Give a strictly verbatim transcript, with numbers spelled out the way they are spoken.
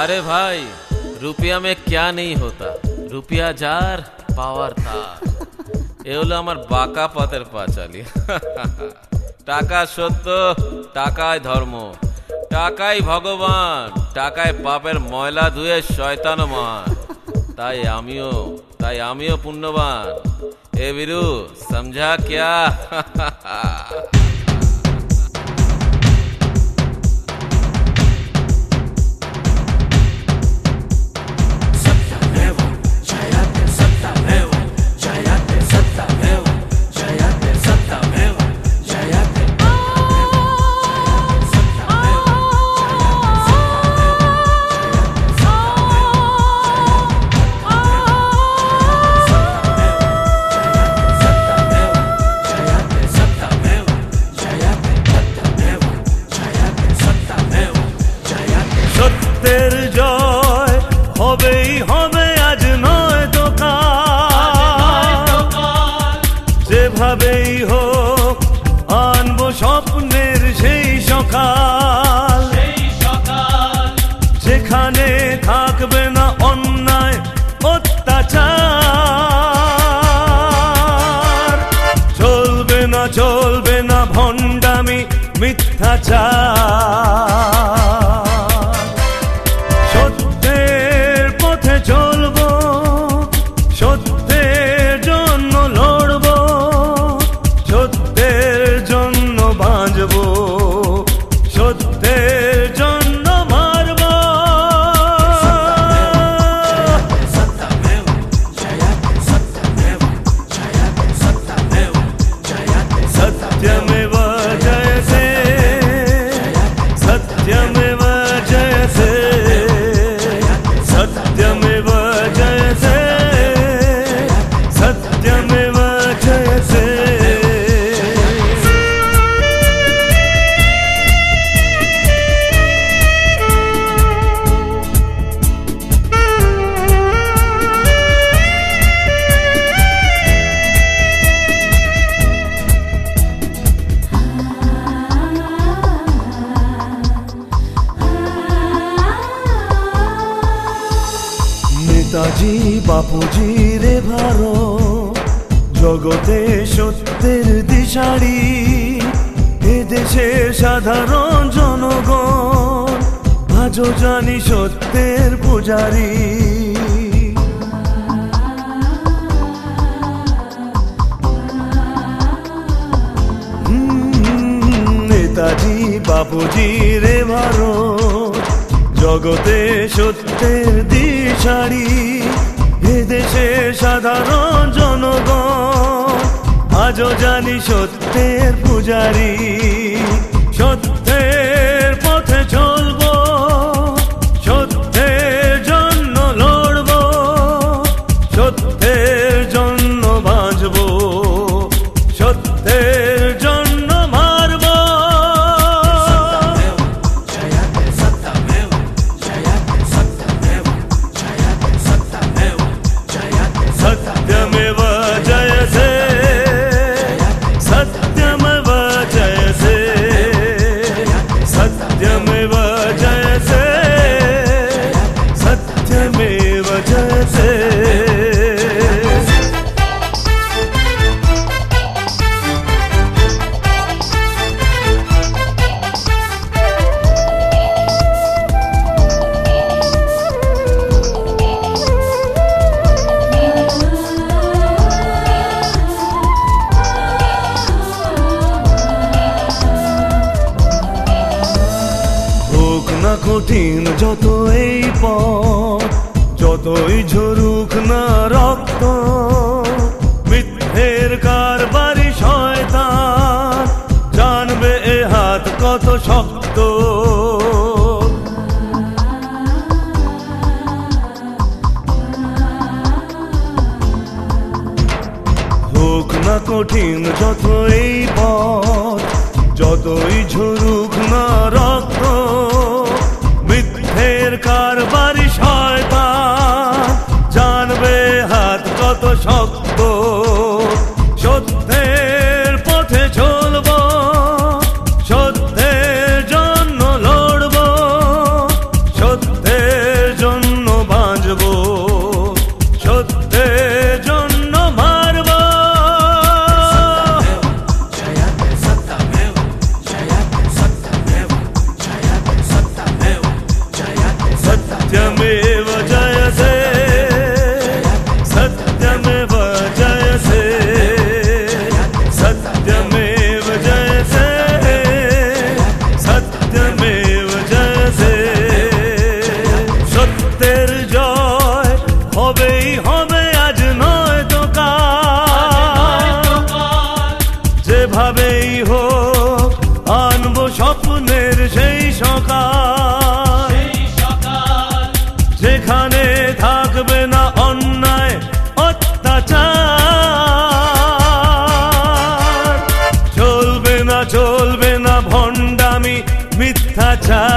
अरे भाई, रुपया में क्या नहीं होता, रुपया जार पावर तार। এ হলো আমার বাঁকা পথের পাঁচালী। টাকা সত্য, টাকায় ধর্ম, টাকাই ভগবান, টাকায় পাপের ময়লা ধুয়ে শয়তান মান। তাই আমিও তাই আমিও পুণ্যবান। এ বীরু সমঝা क्या? সত্যের জয় হবেই হবে, আজ নয় তো কাল। যেভাবেই হোক আনবো স্বপ্নের সেই সকাল, যেখানে থাকবে না অন্যায় অত্যাচার, চলবে না চলবে না ভণ্ডামি মিথ্যাচার। সত্যের পথে চলবো, সত্যের জন্য লড়বো, সত্যের জন্য বাঁচবো, সত্যের জন্য মারবো। সত্যমেব জয়তে, সত্যমেব জয়তে, সত্যমেব জয়তে, সত্যমেব জয়তে। নেতাজি বাপুজি রে ভারত, জগতে সত্যের দিশারি, এ দেশের সাধারণ জনগণ আজও জানি সত্যের পূজারি। নেতাজি বাপুজি রে ভারত, জগতে সত্যের দিশারি, এ দেশের সাধারণ জনগণ আজও জানি সত্যের পূজারি। সত্যের পথে চলবো, সত্যের জন্য লড়বো, সত্যের জন্য বাঁচবো, সত্যের জন্য মারবো। সত্যমেব জয়তে, সত্যমেব জয়তে, সত্যমেব জয়তে, সত্যমেব জয়তে। হোক না কঠিন যত এই পথ, যতই ঝরুক না রক্ত, মিথ্যের কারবারি শয়তান জানবে এ হাত কত শক্ত। হোক না কঠিন যত এই পথ, যতই ঝরুক না রক্ত, মিথ্যের কারবারি শয়তান জানবে হাত কত শক্ত। সত্যের পথে চলবো, সত্যের জন্য লড়বো, সত্যের মিথ্যাচার